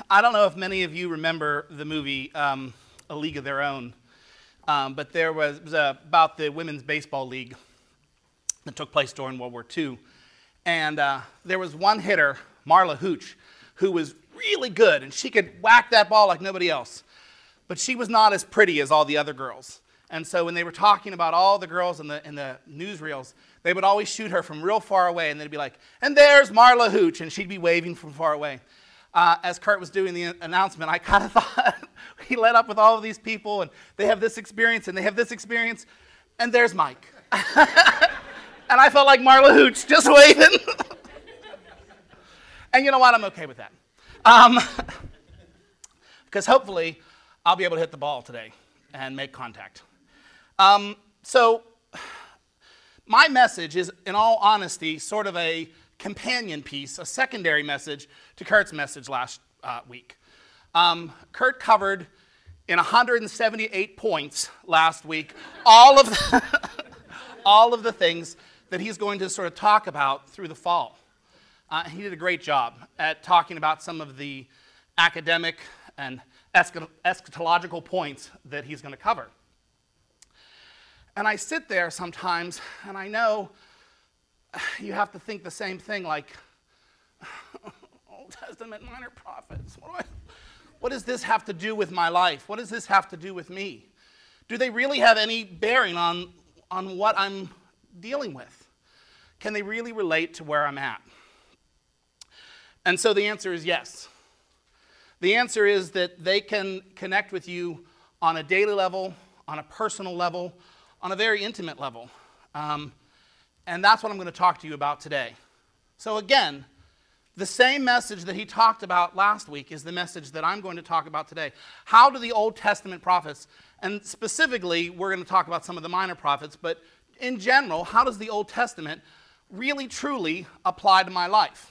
I don't know if many of you remember the movie A League of Their Own, but there was about the women's baseball league that took place during World War II. And there was one hitter, Marla Hooch, who was really good, and she could whack that ball like nobody else. But she was not as pretty as all the other girls. And so when they were talking about all the girls in the newsreels, they would always shoot her from real far away, and they'd be like, and there's Marla Hooch, and she'd be waving from far away. As Kurt was doing the announcement, I kind of thought, he led up with all of these people, and they have this experience, and they have this experience, and there's Mike. And I felt like Marla Hooch, just waving. And you know what? I'm okay with that. Because hopefully, I'll be able to hit the ball today and make contact. So my message is, in all honesty, sort of a companion piece, a secondary message to Kurt's message last week. Kurt covered in 178 points last week all of the things that he's going to sort of talk about through the fall. He did a great job at talking about some of the academic and eschatological points that he's going to cover. And I sit there sometimes, and I know you have to think the same thing, like, Old Testament minor prophets. What does this have to do with my life? What does this have to do with me? Do they really have any bearing on what I'm dealing with? Can they really relate to where I'm at? And so the answer is yes. The answer is that they can connect with you on a daily level, on a personal level, on a very intimate level. And that's what I'm going to talk to you about today. So again, the same message that he talked about last week is the message that I'm going to talk about today. How do the Old Testament prophets, and specifically we're going to talk about some of the minor prophets, but in general, how does the Old Testament really truly apply to my life?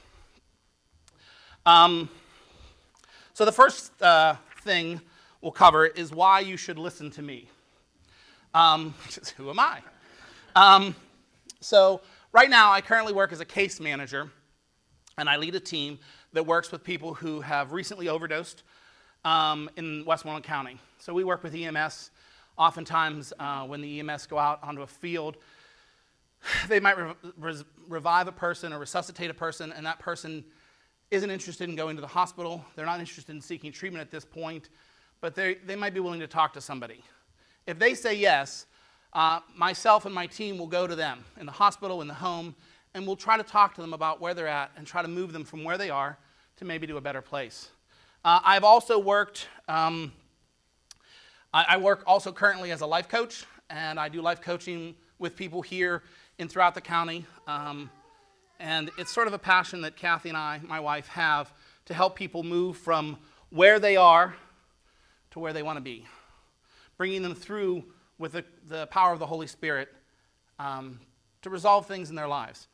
So the first thing we'll cover is why you should listen to me. Who am I? So right now, I currently work as a case manager, and I lead a team that works with people who have recently overdosed in Westmoreland County. So we work with EMS. Oftentimes, when the EMS go out onto a field, they might revive a person or resuscitate a person, and that person isn't interested in going to the hospital. They're not interested in seeking treatment at this point, but they might be willing to talk to somebody. If they say yes, myself and my team will go to them in the hospital, in the home, and we'll try to talk to them about where they're at and try to move them from where they are to maybe to a better place. I've also worked, I work also currently as a life coach, and I do life coaching with people here and throughout the county. And it's sort of a passion that Kathy and I, my wife, have to help people move from where they are to where they want to be, bringing them through with the power of the Holy Spirit to resolve things in their lives.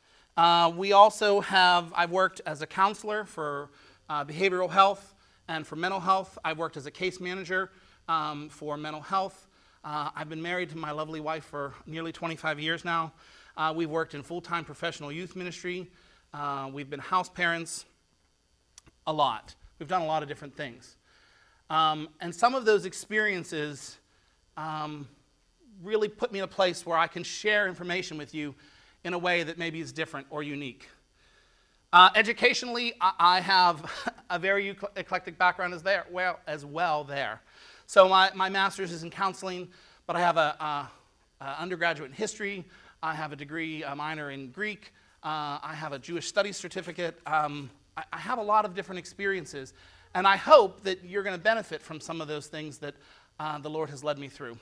I've worked as a counselor for behavioral health and for mental health. I've worked as a case manager for mental health. I've been married to my lovely wife for nearly 25 years now. We've worked in full-time professional youth ministry. We've been house parents a lot. We've done a lot of different things. And some of those experiences really put me in a place where I can share information with you in a way that maybe is different or unique. Educationally, I have a very eclectic background as well there. So my master's is in counseling, but I have a undergraduate in history. I have a degree, a minor in Greek. I have a Jewish studies certificate. I have a lot of different experiences, and I hope that you're going to benefit from some of those things that the Lord has led me through.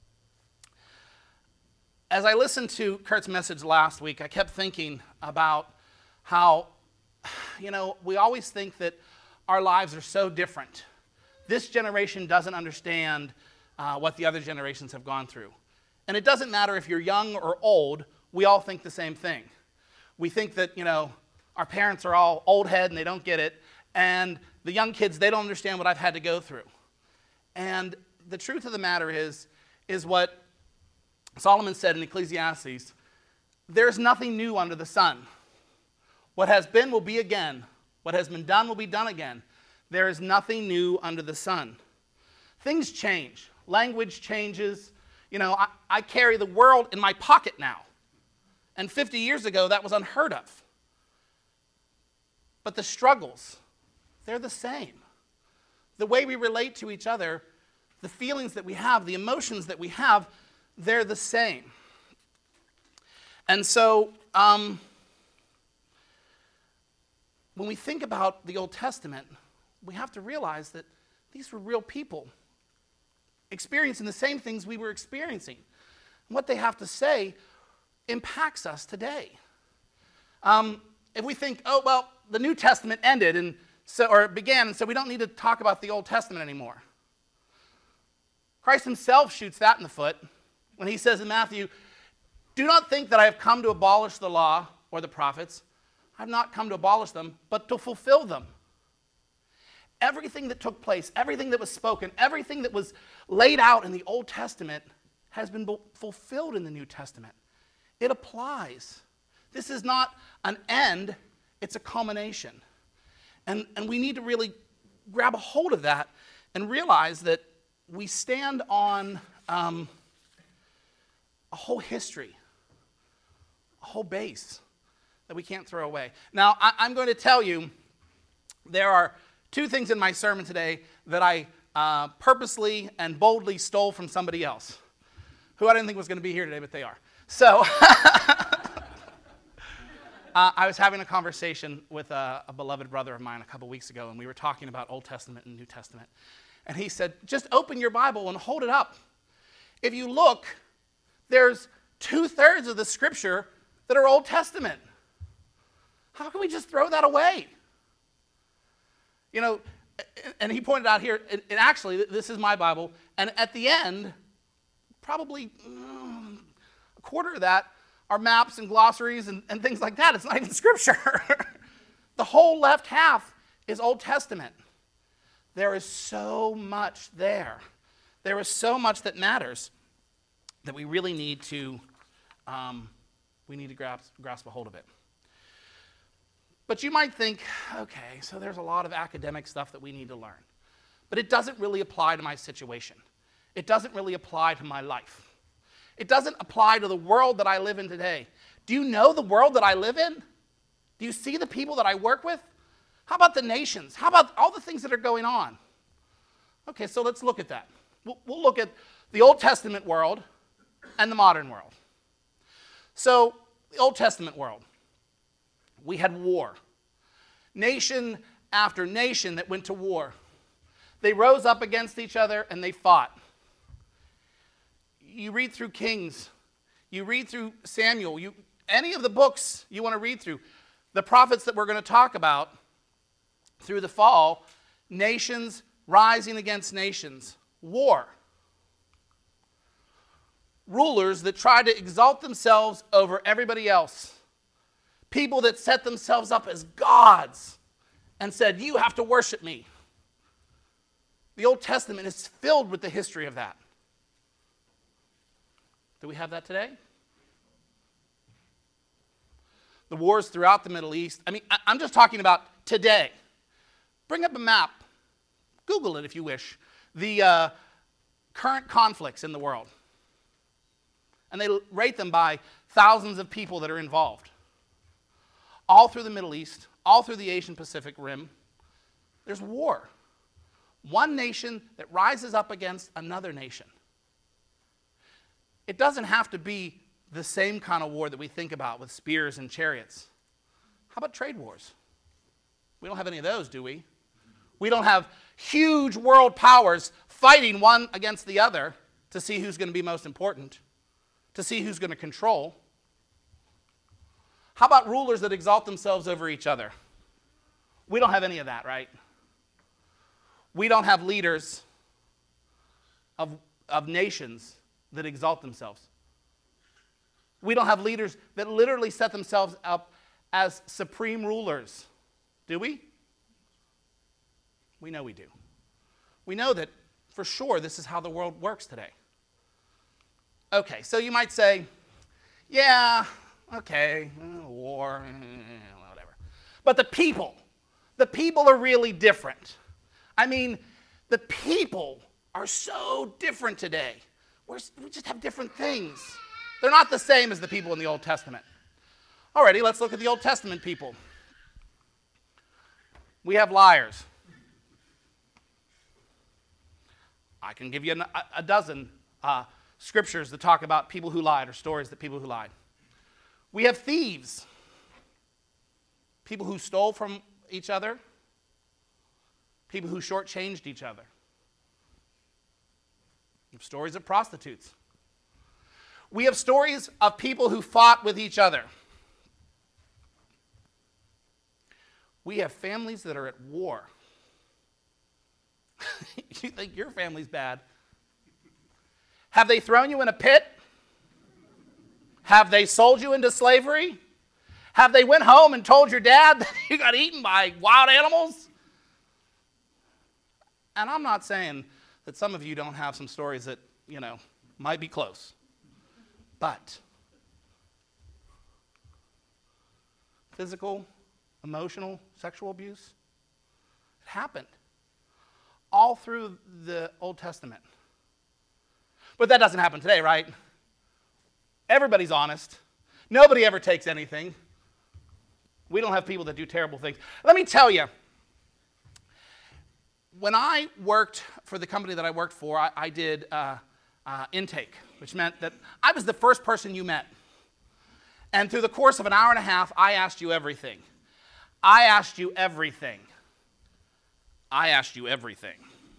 As I listened to Kurt's message last week, I kept thinking about how, we always think that our lives are so different. This generation doesn't understand what the other generations have gone through. And it doesn't matter if you're young or old, we all think the same thing. We think that, our parents are all old head and they don't get it, and the young kids, they don't understand what I've had to go through. And the truth of the matter is what Solomon said in Ecclesiastes, there's nothing new under the sun. What has been will be again. What has been done will be done again. There is nothing new under the sun. Things change. Language changes. I carry the world in my pocket now. And 50 years ago, that was unheard of. But the struggles, they're the same. The way we relate to each other, the feelings that we have, the emotions that we have, they're the same. And so, when we think about the Old Testament, we have to realize that these were real people experiencing the same things we were experiencing. What they have to say impacts us today. If we think, the New Testament ended or it began, and so we don't need to talk about the Old Testament anymore. Christ himself shoots that in the foot when he says in Matthew, "Do not think that I have come to abolish the law or the prophets. I have not come to abolish them, but to fulfill them." Everything that took place, everything that was spoken, everything that was laid out in the Old Testament has been fulfilled in the New Testament. It applies. This is not an end, it's a culmination. And we need to really grab a hold of that and realize that we stand on a whole history, a whole base that we can't throw away. Now, I'm going to tell you there are two things in my sermon today that I purposely and boldly stole from somebody else, who I didn't think was going to be here today, but they are. So, I was having a conversation with a beloved brother of mine a couple weeks ago, and we were talking about Old Testament and New Testament. And he said, just open your Bible and hold it up. If you look, there's 2/3 of the scripture that are Old Testament. How can we just throw that away? And he pointed out here, and actually, this is my Bible, and at the end, probably a quarter of that are maps and glossaries and things like that. It's not even scripture. The whole left half is Old Testament. There is so much there. There is so much that matters that we really need to grasp a hold of it. But you might think, okay, so there's a lot of academic stuff that we need to learn. But it doesn't really apply to my situation. It doesn't really apply to my life. It doesn't apply to the world that I live in today. Do you know the world that I live in? Do you see the people that I work with? How about the nations? How about all the things that are going on? Okay, so let's look at that. We'll look at the Old Testament world and the modern world. So, the Old Testament world, we had war. Nation after nation that went to war. They rose up against each other and they fought. You read through Kings, you read through Samuel, any of the books you want to read through, the prophets that we're going to talk about through the fall, nations rising against nations, war. Rulers that try to exalt themselves over everybody else. People that set themselves up as gods and said, you have to worship me. The Old Testament is filled with the history of that. Do we have that today? The wars throughout the Middle East. I'm just talking about today. Bring up a map. Google it if you wish. The current conflicts in the world. And they rate them by thousands of people that are involved. All through the Middle East, all through the Asian Pacific Rim, there's war. One nation that rises up against another nation. It doesn't have to be the same kind of war that we think about with spears and chariots. How about trade wars? We don't have any of those, do we? We don't have huge world powers fighting one against the other to see who's going to be most important, to see who's going to control. How about rulers that exalt themselves over each other? We don't have any of that, right? We don't have leaders of nations that exalt themselves. We don't have leaders that literally set themselves up as supreme rulers. Do we? We know we do. We know that for sure this is how the world works today. Okay, so you might say, yeah, okay, war, whatever. But the people are really different. I mean, the people are so different today. We just have different things. They're not the same as the people in the Old Testament. Alrighty, let's look at the Old Testament people. We have liars. I can give you a dozen scriptures that talk about people who lied or stories that people who lied. We have thieves. People who stole from each other. People who shortchanged each other. We have stories of prostitutes. We have stories of people who fought with each other. We have families that are at war. You think your family's bad. Have they thrown you in a pit? Have they sold you into slavery? Have they went home and told your dad that you got eaten by wild animals? And I'm not saying that some of you don't have some stories that, might be close. But physical, emotional, sexual abuse, it happened all through the Old Testament. But that doesn't happen today, right? Everybody's honest. Nobody ever takes anything. We don't have people that do terrible things. Let me tell you, when I worked for the company that I worked for, I did intake, which meant that I was the first person you met. And through the course of an hour and a half, I asked you everything. I asked you everything. I asked you everything.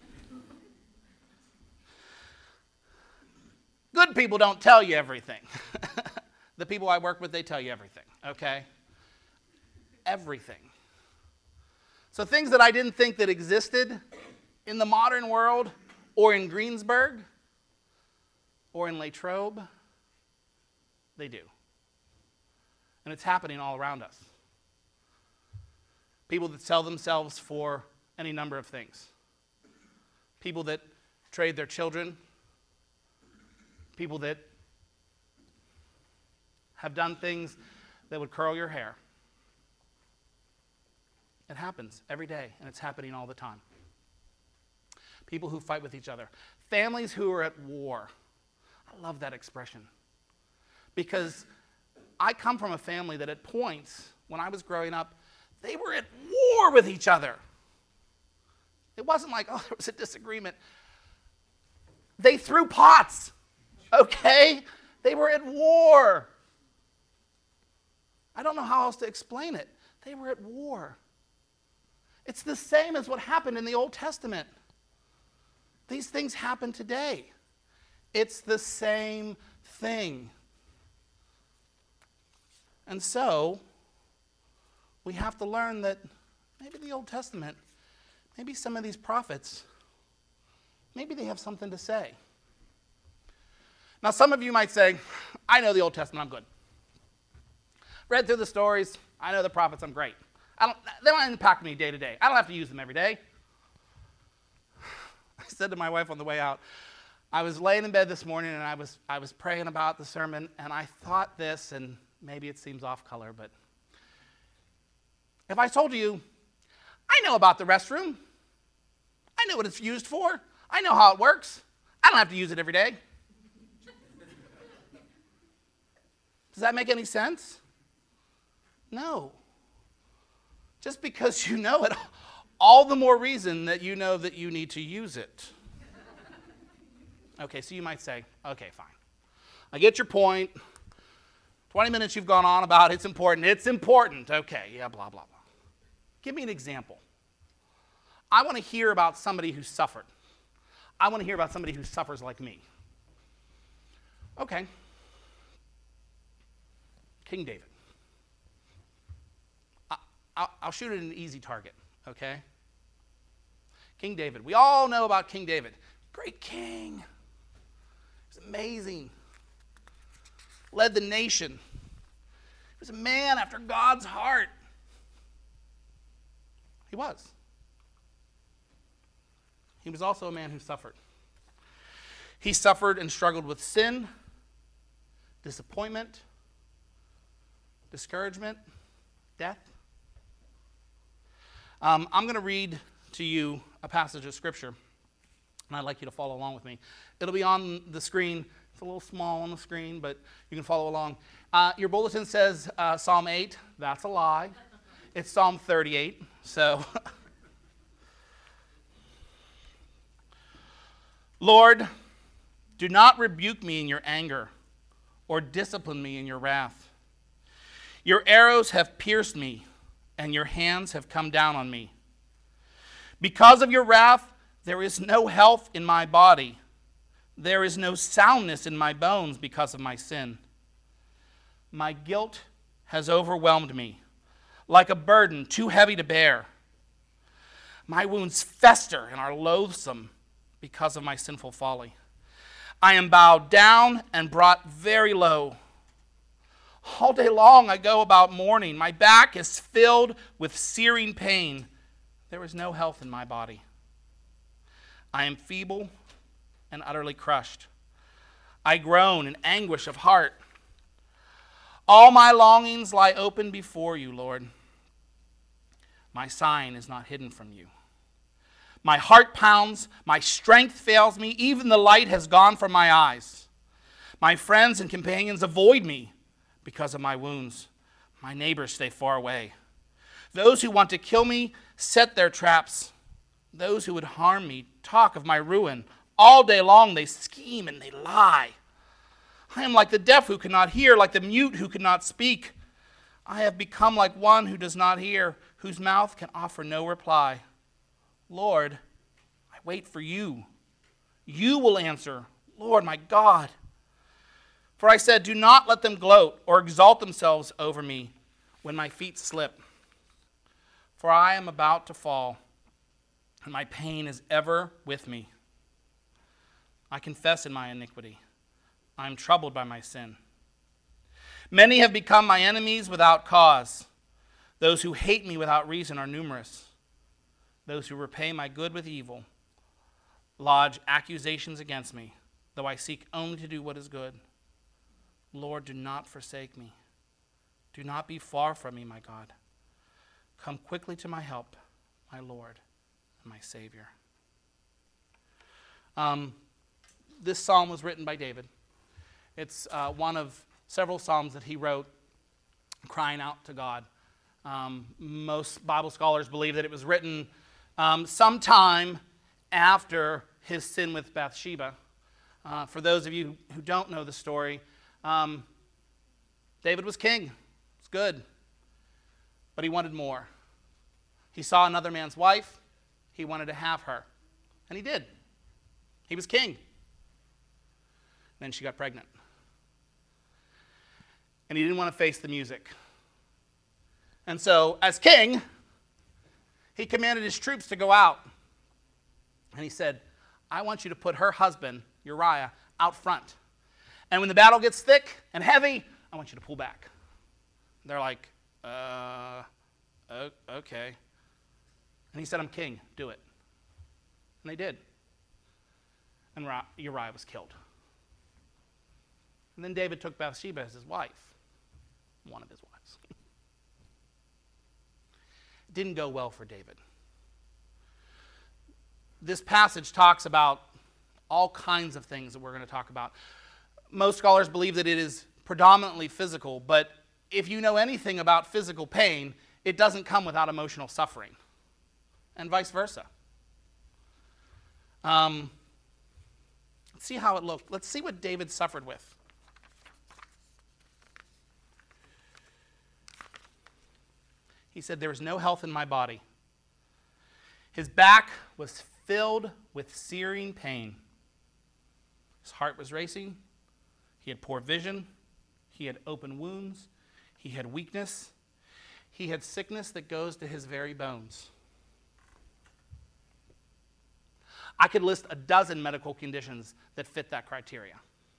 Good people don't tell you everything. The people I work with, they tell you everything, okay? Everything. So things that I didn't think that existed in the modern world or in Greensburg or in Latrobe, they do. And it's happening all around us. People that sell themselves for any number of things. People that trade their children. People that have done things that would curl your hair. It happens every day, and it's happening all the time. People who fight with each other. Families who are at war. I love that expression. Because I come from a family that at points, when I was growing up, they were at war with each other. It wasn't like, oh, there was a disagreement. They threw pots, okay? They were at war. I don't know how else to explain it. They were at war. It's the same as what happened in the Old Testament. These things happen today. It's the same thing. And so, we have to learn that maybe the Old Testament, maybe some of these prophets, maybe they have something to say. Now, some of you might say, I know the Old Testament, I'm good. Read through the stories, I know the prophets, I'm great. They don't impact me day to day. I don't have to use them every day. I said to my wife on the way out, I was laying in bed this morning and I was praying about the sermon, and I thought this, and maybe it seems off color, but if I told you, I know about the restroom. I know what it's used for. I know how it works. I don't have to use it every day. Does that make any sense? No. Just because you know it, all the more reason that you know that you need to use it. Okay, so you might say, okay, fine. I get your point. 20 minutes you've gone on about it's important. It's important. Okay, yeah, blah, blah, blah. Give me an example. I want to hear about somebody who suffered. I want to hear about somebody who suffers like me. Okay. King David. I'll shoot it an easy target, okay? King David. We all know about King David. Great king. He was amazing. Led the nation. He was a man after God's heart. He was. He was also a man who suffered. He suffered and struggled with sin, disappointment, discouragement, death. I'm going to read to you a passage of Scripture, and I'd like you to follow along with me. It'll be on the screen. It's a little small on the screen, but you can follow along. Your bulletin says Psalm 8. That's a lie. It's Psalm 38. So, Lord, do not rebuke me in your anger or discipline me in your wrath. Your arrows have pierced me, and your hands have come down on me. Because of your wrath, there is no health in my body. There is no soundness in my bones because of my sin. My guilt has overwhelmed me, like a burden too heavy to bear. My wounds fester and are loathsome because of my sinful folly. I am bowed down and brought very low. All day long I go about mourning. My back is filled with searing pain. There is no health in my body. I am feeble and utterly crushed. I groan in anguish of heart. All my longings lie open before you, Lord. My sign is not hidden from you. My heart pounds, my strength fails me, even the light has gone from my eyes. My friends and companions avoid me because of my wounds. My neighbors stay far away. Those who want to kill me set their traps. Those who would harm me talk of my ruin. All day long they scheme and they lie. I am like the deaf who cannot hear, like the mute who cannot speak. I have become like one who does not hear, whose mouth can offer no reply. Lord, I wait for you. You will answer, Lord my God. For I said, do not let them gloat or exalt themselves over me when my feet slip. For I am about to fall, and my pain is ever with me. I confess in my iniquity. I am troubled by my sin. Many have become my enemies without cause. Those who hate me without reason are numerous. Those who repay my good with evil lodge accusations against me, though I seek only to do what is good. Lord, do not forsake me. Do not be far from me, my God. Come quickly to my help, my Lord and my Savior. This psalm was written by David. It's one of several psalms that he wrote crying out to God. Most Bible scholars believe that it was written sometime after his sin with Bathsheba. For those of you who don't know the story, David was king. It's good. But he wanted more. He saw another man's wife. He wanted to have her. And he did. He was king. Then she got pregnant. And he didn't want to face the music. And so, as king, he commanded his troops to go out. And he said, I want you to put her husband, Uriah, out front. And when the battle gets thick and heavy, I want you to pull back. They're like, okay. And he said, I'm king, do it. And they did. And Uriah was killed. And then David took Bathsheba as his wife, one of his wives. It didn't go well for David. This passage talks about all kinds of things that we're going to talk about. Most scholars believe that it is predominantly physical, but if you know anything about physical pain, it doesn't come without emotional suffering, and vice versa. Let's see how it looked. Let's see what David suffered with. He said, there is no health in my body. His back was filled with searing pain. His heart was racing. He had poor vision. He had open wounds. He had weakness. He had sickness that goes to his very bones. I could list a dozen medical conditions that fit that criteria.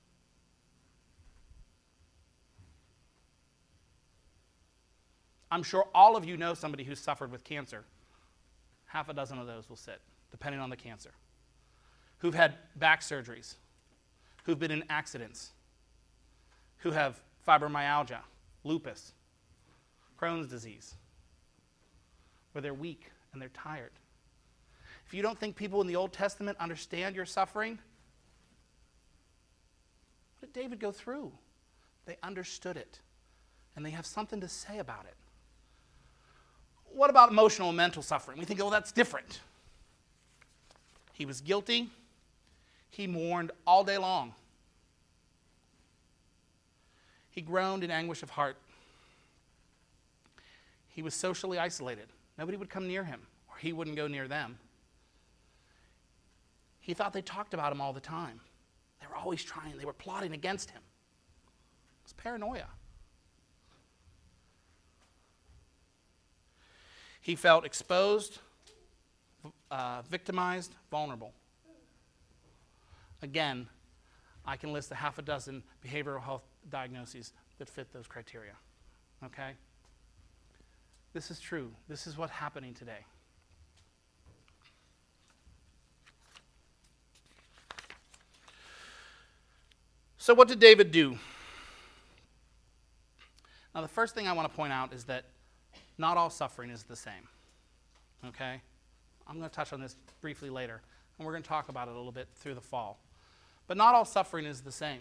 I'm sure all of you know somebody who's suffered with cancer. Half a dozen of those will sit, depending on the cancer. Who've had back surgeries, who've been in accidents, who have fibromyalgia, lupus, Crohn's disease, where they're weak and they're tired. if you don't think people in the Old Testament understand your suffering, what did David go through? They understood it, and they have something to say about it. What about emotional and mental suffering? We think, oh, that's different. He was guilty. He mourned all day long. He groaned in anguish of heart. He was socially isolated. Nobody would come near him, or he wouldn't go near them. He thought they talked about him all the time. They were always trying. They were plotting against him. It was paranoia. He felt exposed, victimized, vulnerable. Again, I can list a half a dozen behavioral health diagnoses that fit those criteria. Okay? This is true. This is what's happening today. So what did David do? Now, the first thing I want to point out is that not all suffering is the same. Okay? I'm going to touch on this briefly later, and we're going to talk about it a little bit through the fall. But not all suffering is the same.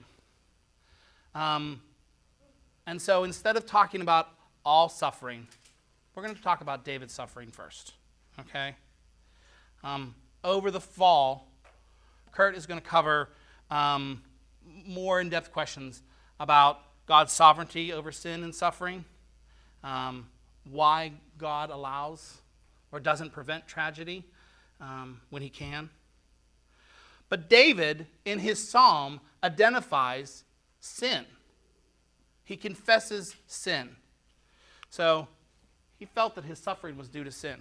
And so instead of talking about all suffering, we're going to talk about David's suffering first. Okay? Over the fall, Kurt is going to cover more in-depth questions about God's sovereignty over sin and suffering, why God allows or doesn't prevent tragedy when he can. But David, in his psalm, identifies sin. He confesses sin. So he felt that his suffering was due to sin.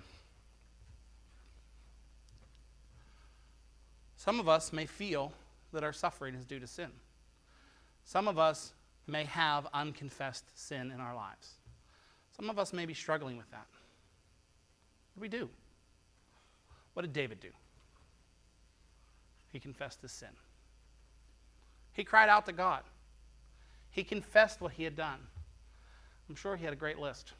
Some of us may feel that our suffering is due to sin. Some of us may have unconfessed sin in our lives. Some of us may be struggling with that. What do we do? What did David do? He confessed his sin. He cried out to God. He confessed what he had done. I'm sure he had a great list.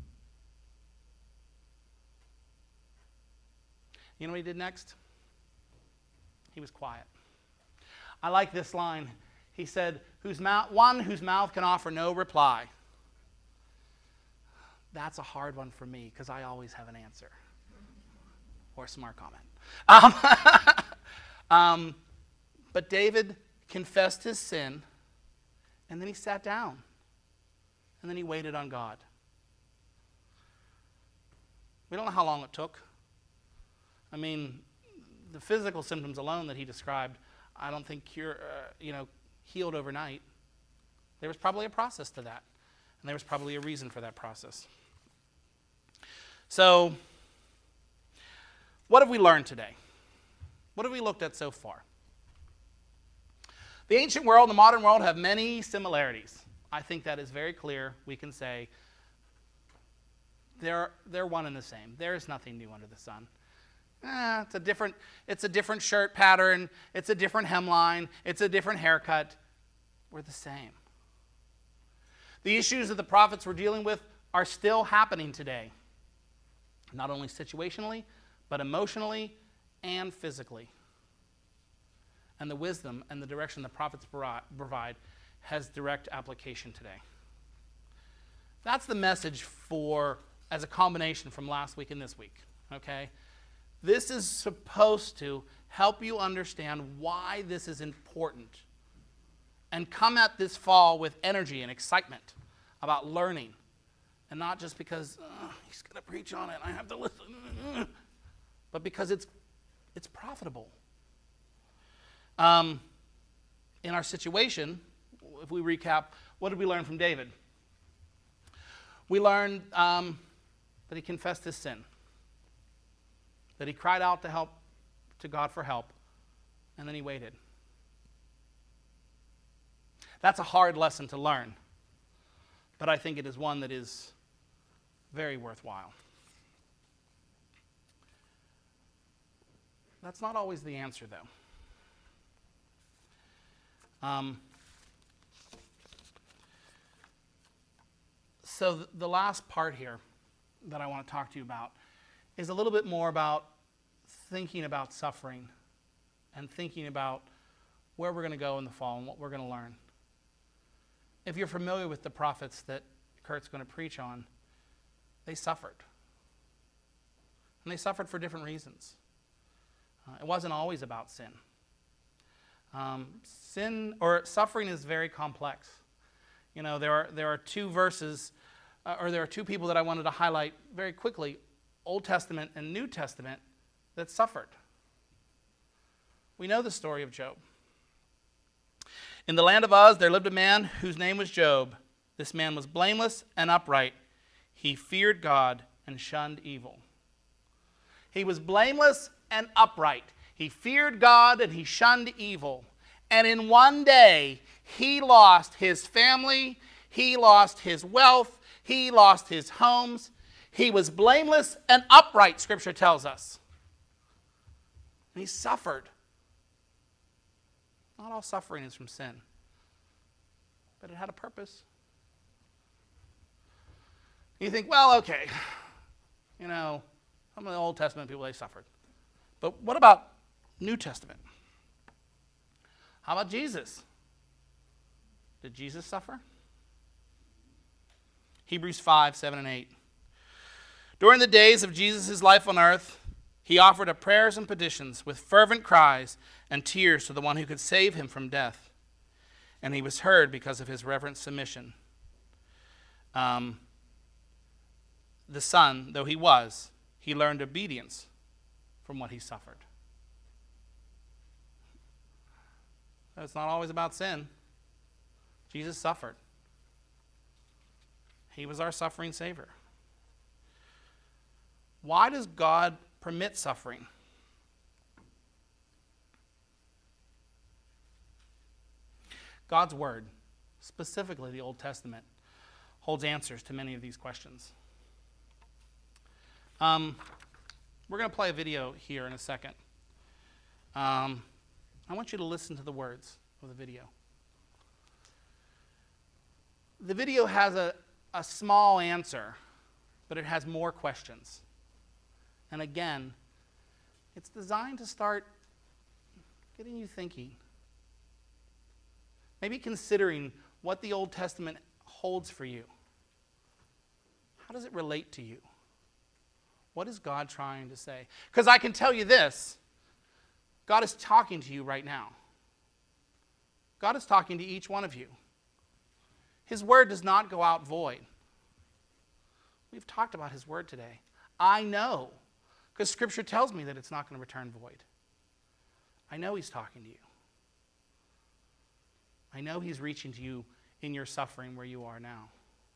You know what he did next? He was quiet. I like this line. He said, one whose mouth can offer no reply. That's a hard one for me because I always have an answer. Or a smart comment. But David confessed his sin, and then he sat down, and then he waited on God. We don't know how long it took. I mean, the physical symptoms alone that he described, I don't think healed overnight. There was probably a process to that, and there was probably a reason for that process. So, what have we learned today? What have we looked at so far? The ancient world and the modern world have many similarities. I think that is very clear. We can say they're one and the same. There is nothing new under the sun. It's a different shirt pattern. It's a different hemline. It's a different haircut. We're the same. The issues that the prophets were dealing with are still happening today. Not only situationally, but emotionally and physically. And the wisdom and the direction the prophets provide has direct application today. That's the message as a combination from last week and this week. Okay? This is supposed to help you understand why this is important and come at this fall with energy and excitement about learning, and not just because he's going to preach on it, I have to listen, but because it's profitable. In our situation, if we recap, what did we learn from David? We learned that he confessed his sin, that he cried out to God for help, and then he waited. That's a hard lesson to learn, but I think it is one that is very worthwhile. That's not always the answer, though. So the last part here that I want to talk to you about is a little bit more about thinking about suffering and thinking about where we're going to go in the fall and what we're going to learn. If you're familiar with the prophets that Kurt's going to preach on, they suffered. And they suffered for different reasons. It wasn't always about sin. Sin or suffering is very complex. You know, there are two verses, or there are two people that I wanted to highlight very quickly, Old Testament and New Testament, that suffered. We know the story of Job. In the land of Uz, there lived a man whose name was Job. This man was blameless and upright. He feared God and shunned evil. He was blameless and upright. He feared God and he shunned evil. And in one day, he lost his family, he lost his wealth, he lost his homes. He was blameless and upright, Scripture tells us. And he suffered. Not all suffering is from sin, but it had a purpose. You think, well, okay, you know, some of the Old Testament people, they suffered. But what about New Testament? How about Jesus? Did Jesus suffer? Hebrews 5, 7, and 8. During the days of Jesus' life on earth, he offered up prayers and petitions with fervent cries and tears to the one who could save him from death. And he was heard because of his reverent submission. The Son, though he was, he learned obedience from what he suffered. It's not always about sin. Jesus suffered. He was our suffering Savior. Why does God permit suffering? God's Word, specifically the Old Testament, holds answers to many of these questions. We're going to play a video here in a second. I want you to listen to the words of the video. The video has a small answer, but it has more questions. And again, it's designed to start getting you thinking. Maybe considering what the Old Testament holds for you. How does it relate to you? What is God trying to say? Because I can tell you this, God is talking to you right now. God is talking to each one of you. His word does not go out void. We've talked about his word today. I know, because Scripture tells me that it's not going to return void. I know he's talking to you. I know he's reaching to you in your suffering where you are now.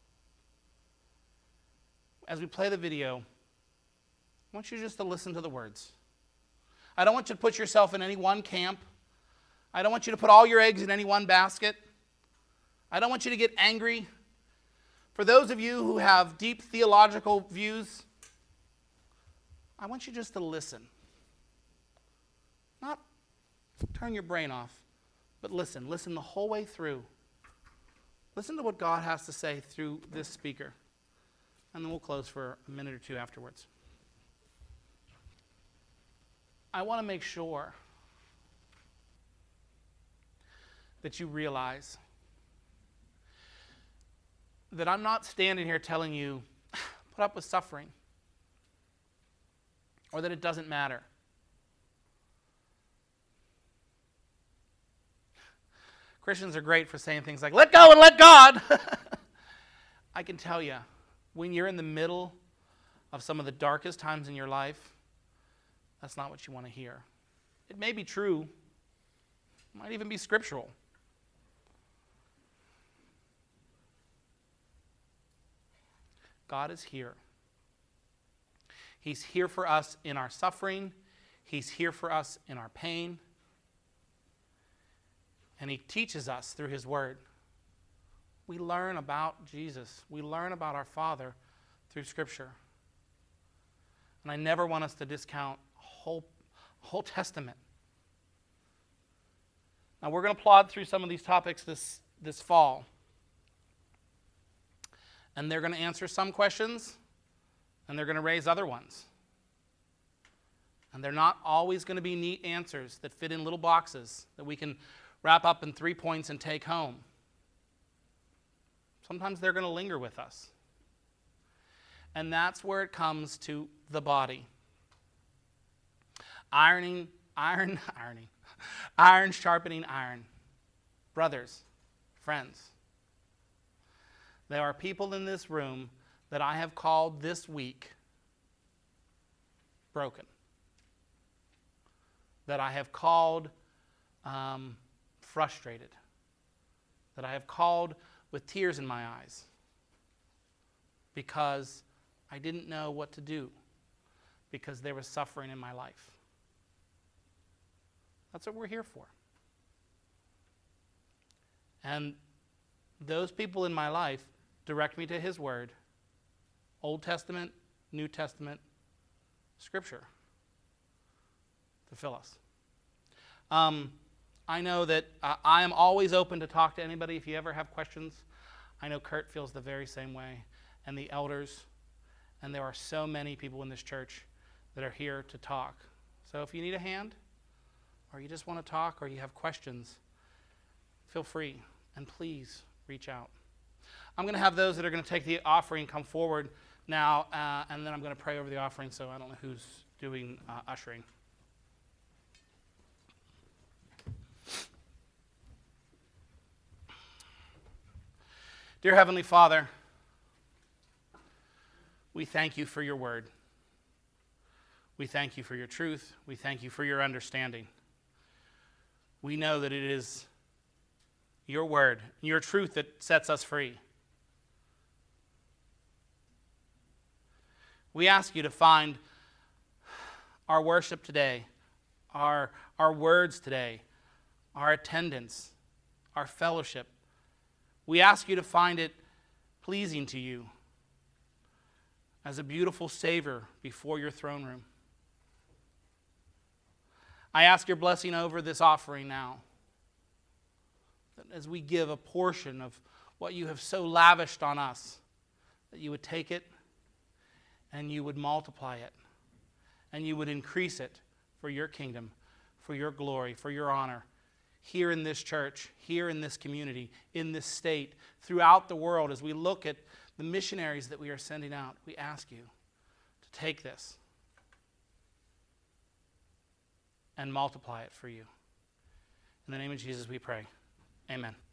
As we play the video, I want you just to listen to the words. I don't want you to put yourself in any one camp. I don't want you to put all your eggs in any one basket. I don't want you to get angry. For those of you who have deep theological views, I want you just to listen. Not turn your brain off, but listen. Listen the whole way through. Listen to what God has to say through this speaker. And then we'll close for a minute or two afterwards. I want to make sure that you realize that I'm not standing here telling you, put up with suffering, or that it doesn't matter. Christians are great for saying things like, let go and let God. I can tell you, when you're in the middle of some of the darkest times in your life, that's not what you want to hear. It may be true. It might even be scriptural. God is here. He's here for us in our suffering. He's here for us in our pain. And he teaches us through his word. We learn about Jesus. We learn about our Father through Scripture. And I never want us to discount whole Testament. Now we're going to plod through some of these topics this fall. And they're going to answer some questions, and they're going to raise other ones. And they're not always going to be neat answers that fit in little boxes that we can wrap up in 3 points and take home. Sometimes they're going to linger with us. And that's where it comes to the body. Iron sharpening iron. Brothers, friends, there are people in this room that I have called this week broken. That I have called frustrated. That I have called with tears in my eyes. Because I didn't know what to do. Because there was suffering in my life. That's what we're here for. And those people in my life direct me to His Word, Old Testament, New Testament, Scripture, to fill us. I know that I am always open to talk to anybody if you ever have questions. I know Kurt feels the very same way, and the elders, and there are so many people in this church that are here to talk. So if you need a hand, or you just want to talk, or you have questions, feel free, and please reach out. I'm going to have those that are going to take the offering come forward now, and then I'm going to pray over the offering, so I don't know who's doing ushering. Dear Heavenly Father, we thank you for your word. We thank you for your truth. We thank you for your understanding. We know that it is your word, your truth that sets us free. We ask you to find our worship today, our words today, our attendance, our fellowship. We ask you to find it pleasing to you as a beautiful savor before your throne room. I ask your blessing over this offering now, that as we give a portion of what you have so lavished on us, that you would take it and you would multiply it, and you would increase it for your kingdom, for your glory, for your honor, here in this church, here in this community, in this state, throughout the world. As we look at the missionaries that we are sending out, we ask you to take this and multiply it for you. In the name of Jesus we pray. Amen.